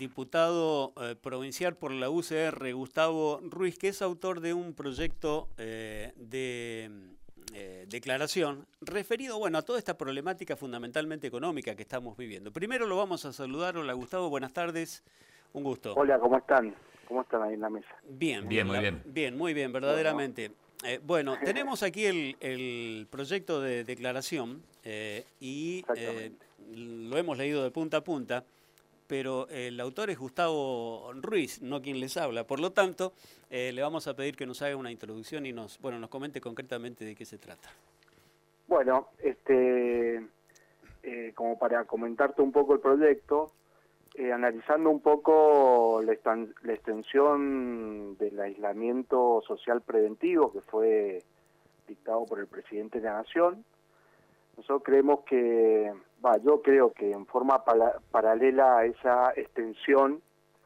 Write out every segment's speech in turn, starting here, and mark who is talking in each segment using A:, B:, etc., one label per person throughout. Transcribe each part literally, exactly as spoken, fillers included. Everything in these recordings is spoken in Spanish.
A: diputado eh, provincial por la U C R, Gustavo Ruiz, que es autor de un proyecto eh, de eh, declaración referido, bueno, a toda esta problemática fundamentalmente económica que estamos viviendo. Primero lo vamos a saludar. Hola, Gustavo, buenas tardes. Un gusto.
B: Hola, ¿cómo están? ¿Cómo están ahí en la mesa?
A: Bien,
C: Bien, muy
A: la,
C: bien.
A: Bien, muy bien, verdaderamente. Bueno, eh, bueno tenemos aquí el, el proyecto de declaración eh, y eh, lo hemos leído de punta a punta, pero el autor es Gustavo Ruiz, no quien les habla. Por lo tanto, eh, le vamos a pedir que nos haga una introducción y nos, bueno, nos comente concretamente de qué se trata.
B: Bueno, este, eh, como para comentarte un poco el proyecto, eh, analizando un poco la, la extensión del aislamiento social preventivo que fue dictado por el presidente de la Nación, nosotros creemos que, bah, yo creo que en forma para, paralela a esa extensión,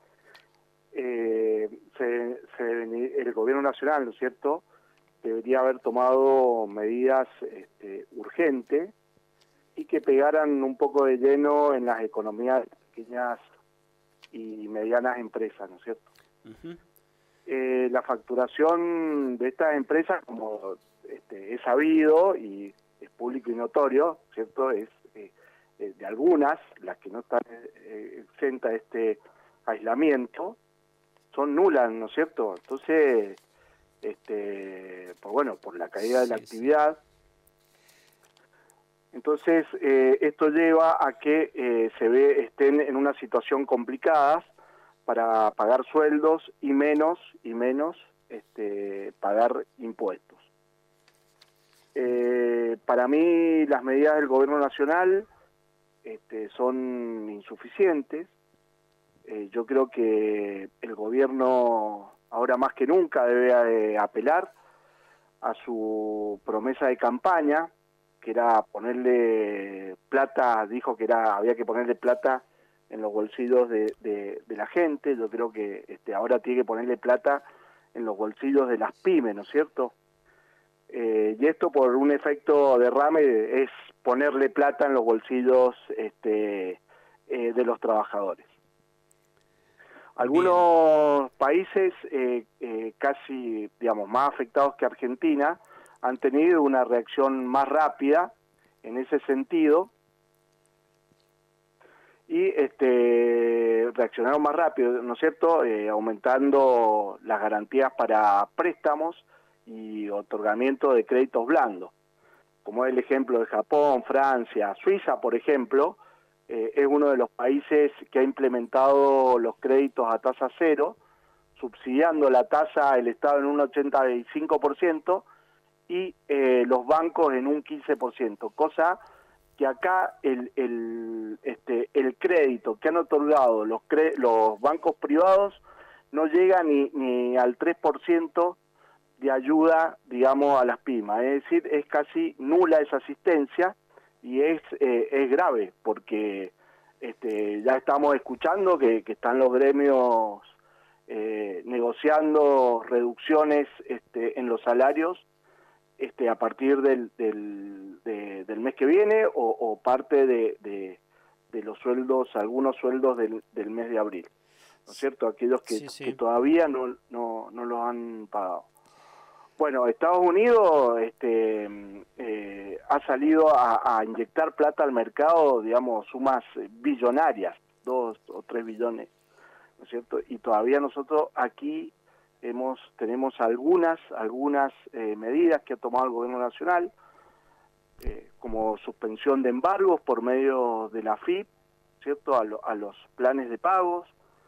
B: eh, se, se, el gobierno nacional, ¿no es cierto?, debería haber tomado medidas este, urgentes y que pegaran un poco de lleno en las economías de pequeñas y medianas empresas, ¿no es cierto? Uh-huh. eh, la facturación de estas empresas, como este, es sabido y es público y notorio, ¿cierto?, es eh, eh, de algunas, las que no están eh, exentas de este aislamiento, son nulas, ¿no es cierto? Entonces, este, pues bueno, por la caída de la sí, actividad. Sí. Entonces, eh, esto lleva a que eh, se ve estén en una situación complicada para pagar sueldos y menos y menos este, pagar impuestos. Eh, para mí, las medidas del gobierno nacional este, son insuficientes. Eh, yo creo que el gobierno ahora más que nunca debe eh, apelar a su promesa de campaña, que era ponerle plata, dijo que era había que ponerle plata en los bolsillos de, de, de la gente. Yo creo que este, ahora tiene que ponerle plata en los bolsillos de las pymes, ¿no es cierto? Eh, y esto por un efecto derrame es ponerle plata en los bolsillos este, eh, de los trabajadores. Algunos Bien. países eh, eh, casi, digamos, más afectados que Argentina han tenido una reacción más rápida en ese sentido y este, reaccionaron más rápido, ¿no es cierto?, eh, aumentando las garantías para préstamos y otorgamiento de créditos blandos, como es el ejemplo de Japón, Francia, Suiza, por ejemplo. Eh, es uno de los países que ha implementado los créditos a tasa cero, subsidiando la tasa el Estado en un ochenta y cinco por ciento y eh, los bancos en un quince por ciento, cosa que acá el, el, este, el crédito que han otorgado los, cre los bancos privados no llega ni, ni al tres por ciento de ayuda, digamos, a las pymes. Es decir, es casi nula esa asistencia. Y es eh, es grave porque este, ya estamos escuchando que, que están los gremios eh, negociando reducciones este, en los salarios este, a partir del, del, de, del mes que viene o, o parte de, de, de los sueldos, algunos sueldos del, del mes de abril, ¿no es cierto? Aquellos que, sí, sí. que todavía no, no, no los han pagado. Bueno, Estados Unidos este, eh, ha salido a, a inyectar plata al mercado, digamos, sumas billonarias, dos o tres billones, ¿no es cierto? Y todavía nosotros aquí hemos tenemos algunas algunas eh, medidas que ha tomado el gobierno nacional, eh, como suspensión de embargos por medio de la F I P, ¿cierto? A, lo, a los planes de pagos,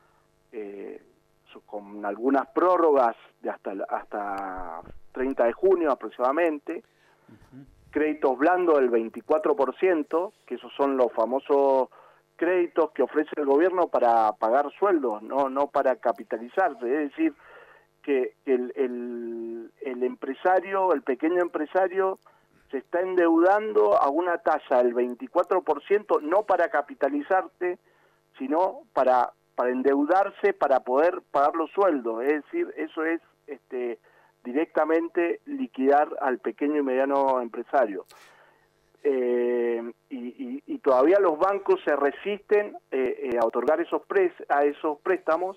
B: eh, con algunas prórrogas de hasta hasta treinta de junio aproximadamente, uh-huh. Créditos blandos del veinticuatro por ciento, que esos son los famosos créditos que ofrece el gobierno para pagar sueldos, no no para capitalizarse, es decir, que, que el, el, el empresario, el pequeño empresario, se está endeudando a una tasa del veinticuatro por ciento, no para capitalizarse, sino para para endeudarse para poder pagar los sueldos. Es decir, eso es este directamente liquidar al pequeño y mediano empresario. eh, y, y, y todavía los bancos se resisten eh, eh, a otorgar esos pres a esos préstamos,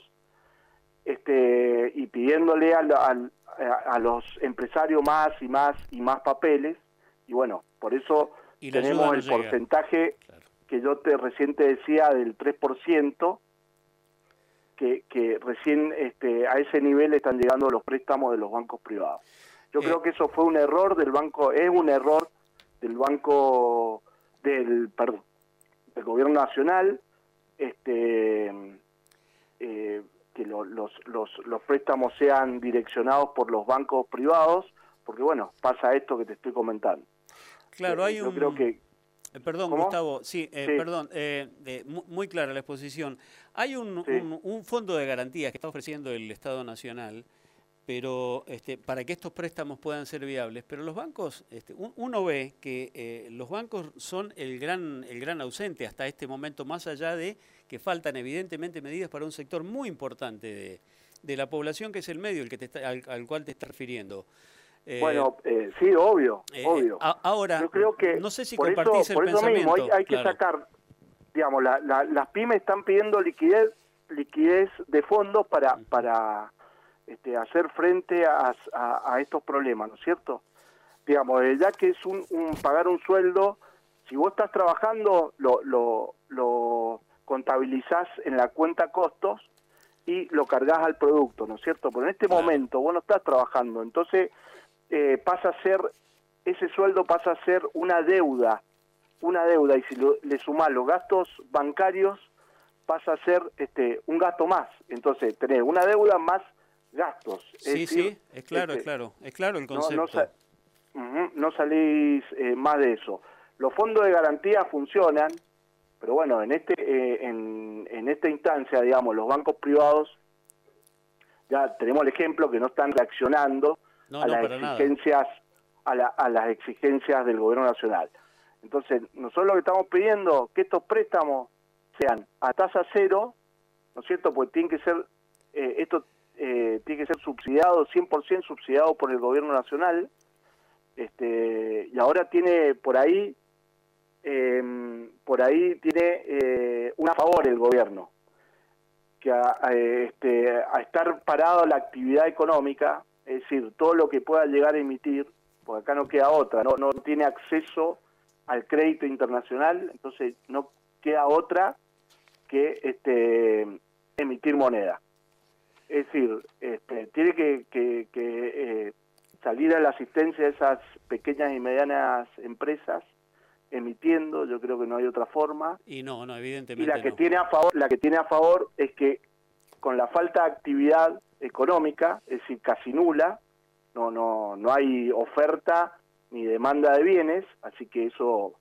B: este, y pidiéndole a, a, a los empresarios más y más y más papeles, y bueno, por eso tenemos
A: no
B: el
A: llega.
B: porcentaje claro. que yo te recién te decía del tres por ciento, que, que recién este, a ese nivel están llegando los préstamos de los bancos privados. Yo eh. creo que eso fue un error del banco, es un error del banco, del, perdón, del gobierno nacional, este, eh, que lo, los, los, los préstamos sean direccionados por los bancos privados, porque bueno, pasa esto que te estoy comentando.
A: Claro,
B: eh,
A: hay
B: yo
A: un...
B: creo que
A: Eh, perdón,
B: ¿Cómo?
A: Gustavo, sí, eh,
B: sí.
A: perdón, eh, eh, muy clara la exposición. Hay un, sí. un, un fondo de garantías que está ofreciendo el Estado Nacional, pero este, para que estos préstamos puedan ser viables, pero los bancos, este, uno ve que eh, los bancos son el gran, el gran ausente hasta este momento, más allá de que faltan evidentemente medidas para un sector muy importante de, de la población, que es el medio el que te está, al, al cual te estás refiriendo.
B: Eh, bueno, eh, sí, obvio,
A: eh,
B: obvio.
A: A, ahora,
B: yo creo que
A: no sé si
B: por
A: compartís
B: eso,
A: el
B: por eso
A: pensamiento.
B: mismo hay, hay que
A: claro.
B: sacar, digamos, la, la, las pymes están pidiendo liquidez, liquidez de fondos para, uh-huh. para este, hacer frente a, a, a estos problemas, ¿no es cierto? Digamos, ya que es un, un pagar un sueldo, si vos estás trabajando, lo, lo, lo contabilizás en la cuenta costos y lo cargas al producto, ¿no es cierto? Pero en este claro. momento vos no estás trabajando, entonces eh, pasa a ser, ese sueldo pasa a ser una deuda, una deuda, y si lo, le sumás los gastos bancarios, pasa a ser este un gasto más. Entonces, tenés una deuda más gastos.
A: Sí,
B: es decir,
A: sí, es claro,
B: este,
A: es claro, es claro el concepto.
B: No, no, sa uh-huh, no salís eh, más de eso. Los fondos de garantía funcionan, pero bueno, en este eh, en, en esta instancia, digamos, los bancos privados, ya tenemos el ejemplo que no están reaccionando
A: no,
B: a
A: no,
B: las exigencias a, la, a las exigencias del gobierno nacional. Entonces, nosotros lo que estamos pidiendo que estos préstamos sean a tasa cero, ¿no es cierto? Porque tienen que ser eh, esto eh, tiene que ser subsidiado, cien por ciento subsidiado por el gobierno nacional. Este, y ahora tiene por ahí eh, por ahí tiene eh, un a favor el gobierno, que a, a, este, a estar parado la actividad económica, es decir, todo lo que pueda llegar a emitir, porque acá no queda otra, no, no tiene acceso al crédito internacional, entonces no queda otra que este, emitir moneda. Es decir, este, tiene que, que, que eh, salir a la asistencia de esas pequeñas y medianas empresas emitiendo, yo creo que no hay otra forma.
A: Y no, no, evidentemente
B: y la que
A: no.
B: tiene a favor, la que tiene a favor es que con la falta de actividad económica, es decir, casi nula, no no no hay oferta ni demanda de bienes, así que eso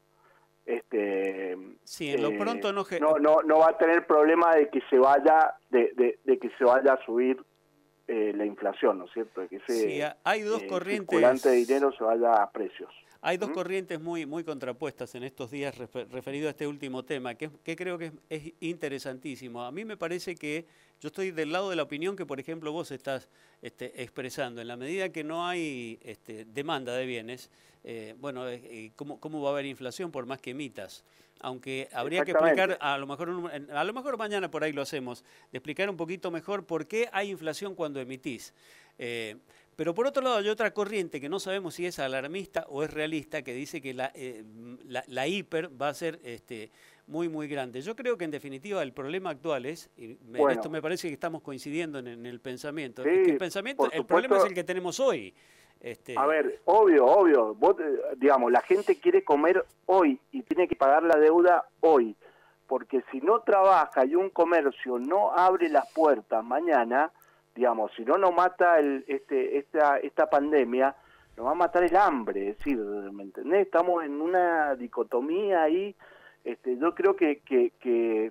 B: este
A: sí, en lo
B: eh,
A: pronto no,
B: no no no va a tener problema de que se vaya de, de, de que se vaya a subir eh, la inflación, ¿no es cierto? De que ese
A: sí, hay dos
B: eh,
A: corrientes,
B: circulante de dinero se vaya a precios.
A: Hay dos ¿Mm? corrientes muy muy contrapuestas en estos días refer, referido a este último tema, que, que creo que es, es interesantísimo. A mí me parece que yo estoy del lado de la opinión que, por ejemplo, vos estás este, expresando. En la medida que no hay este, demanda de bienes, eh, bueno, eh, ¿cómo, ¿cómo va a haber inflación por más que emitas? Aunque habría que explicar, a lo mejor a lo mejor mañana por ahí lo hacemos, de explicar un poquito mejor por qué hay inflación cuando emitís. Eh, Pero por otro lado hay otra corriente que no sabemos si es alarmista o es realista, que dice que la, eh, la, la hiper va a ser este, muy, muy grande. Yo creo que en definitiva el problema actual es, y bueno, en esto me parece que estamos coincidiendo en, en el pensamiento,
B: sí,
A: es que el pensamiento, el problema es el que tenemos hoy. Este...
B: A ver, obvio, obvio, vos, digamos, la gente quiere comer hoy y tiene que pagar la deuda hoy, porque si no trabaja y un comercio no abre las puertas mañana, digamos, si no nos mata el, este, esta, esta pandemia, nos va a matar el hambre, es decir, ¿me entendés? Estamos en una dicotomía ahí. Este, yo creo que, que, que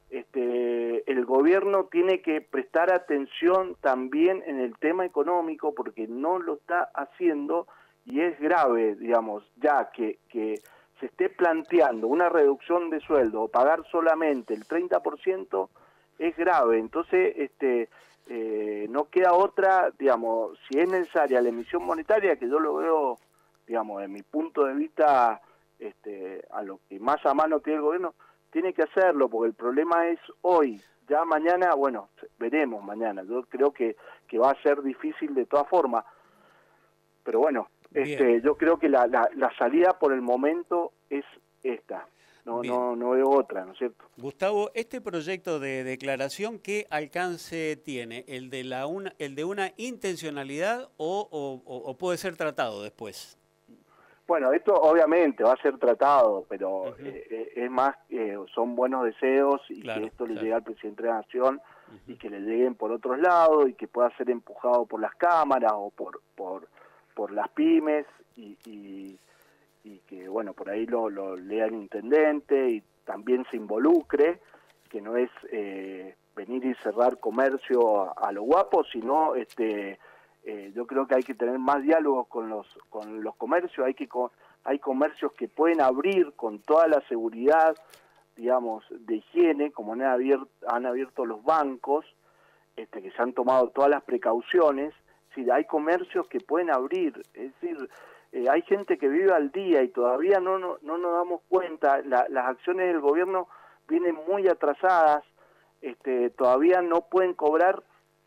B: este, el gobierno tiene que prestar atención también en el tema económico, porque no lo está haciendo, y es grave, digamos, ya que, que se esté planteando una reducción de sueldo o pagar solamente el treinta por ciento, es grave. Entonces, este Eh, no queda otra, digamos, si es necesaria la emisión monetaria, que yo lo veo, digamos, desde mi punto de vista este, a lo que más a mano tiene el gobierno, tiene que hacerlo, porque el problema es hoy. Ya mañana, bueno, veremos mañana. Yo creo que, que va a ser difícil de todas formas. Pero bueno, este, yo creo que la, la, la salida por el momento es esta. No, no, no veo otra, ¿no es cierto?
A: Gustavo, este proyecto de declaración, ¿qué alcance tiene? ¿El de, la una, el de una intencionalidad o, o, o puede ser tratado después?
B: Bueno, esto obviamente va a ser tratado, pero uh-huh. eh, es más, eh, son buenos deseos y claro, que esto le claro. llegue al presidente de la Nación uh-huh. y que le lleguen por otros lados y que pueda ser empujado por las cámaras o por por, por las pymes y, y, y que, bueno, por ahí lo, lo lea el intendente y también se involucre, que no es eh, venir y cerrar comercio a, a lo guapo, sino... este Eh, yo creo que hay que tener más diálogos con los con los comercios, hay que hay comercios que pueden abrir con toda la seguridad, digamos, de higiene, como han abierto, han abierto los bancos, este, que se han tomado todas las precauciones. Sí, hay comercios que pueden abrir, es decir, eh, hay gente que vive al día y todavía no, no, no nos damos cuenta, la, las acciones del gobierno vienen muy atrasadas, este, todavía no pueden cobrar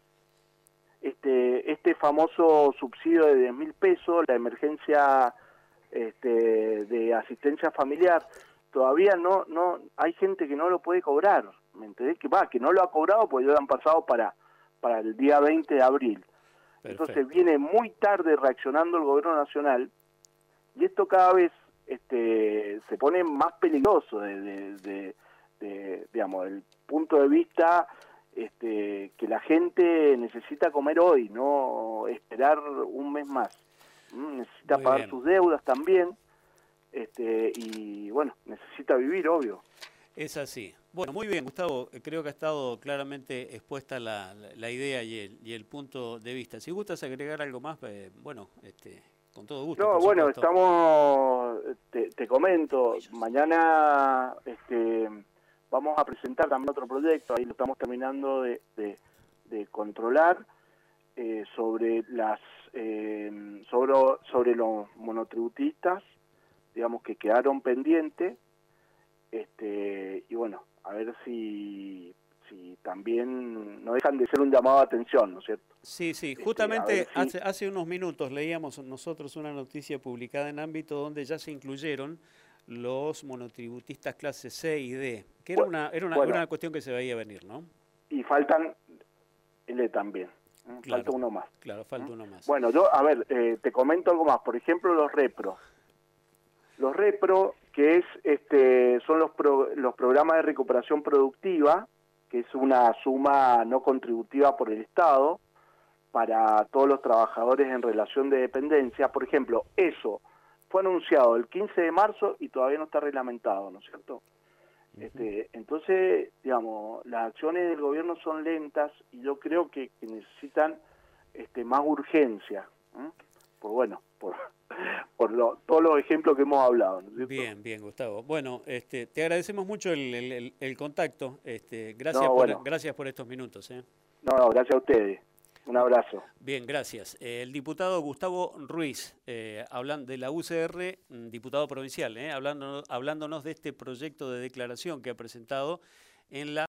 B: Este, este famoso subsidio de diez mil pesos, la emergencia este, de asistencia familiar, todavía no, no, hay gente que no lo puede cobrar, ¿me entendés? Que va, que no lo ha cobrado porque ya lo han pasado para, para el día veinte de abril. Perfecto. Entonces viene muy tarde reaccionando el gobierno nacional y esto cada vez este, se pone más peligroso de, de, de, de digamos, del punto de vista Este, que la gente necesita comer hoy, no esperar un mes más. ¿Mm? Necesita Muy pagar bien. sus deudas también, este, y bueno, necesita vivir, obvio.
A: Es así. Bueno, muy bien, Gustavo, creo que ha estado claramente expuesta la, la, la idea y el, y el punto de vista. Si gustas agregar algo más, eh, bueno, este, con todo gusto.
B: No, bueno, estamos, te, te comento, mañana... este vamos a presentar también otro proyecto, ahí lo estamos terminando de, de, de controlar, eh, sobre las eh, sobre, sobre los monotributistas, digamos, que quedaron pendientes, este, y bueno, a ver si, si también no dejan de ser un llamado de atención, ¿no es cierto?
A: Sí, sí, justamente este, si... hace, hace unos minutos leíamos nosotros una noticia publicada en Ámbito donde ya se incluyeron los monotributistas clase C y D, que era una era una, bueno, una cuestión que se veía venir, ¿no?
B: Y faltan L también, ¿eh? Claro, falta uno más.
A: Claro, falta ¿eh? uno más.
B: Bueno, yo, a ver, eh, te comento algo más. Por ejemplo, los repro. Los repro, que es este son los, pro, los programas de recuperación productiva, que es una suma no contributiva por el Estado para todos los trabajadores en relación de dependencia. Por ejemplo, eso fue anunciado el quince de marzo y todavía no está reglamentado, ¿no es cierto? Uh-huh. Este, entonces, digamos, las acciones del gobierno son lentas y yo creo que, que necesitan este, más urgencia, ¿eh? Por bueno, por, por lo, todos los ejemplos que hemos hablado, ¿no es cierto?
A: Bien, bien, Gustavo. Bueno, este, te agradecemos mucho el, el, el contacto. Este, gracias,
B: no,
A: por,
B: bueno.
A: gracias por estos minutos. ¿eh?
B: No, no, gracias a ustedes. Un abrazo.
A: Bien, gracias. Eh, el diputado Gustavo Ruiz, eh, hablando de la U C R, diputado provincial, eh, hablando, hablándonos de este proyecto de declaración que ha presentado en la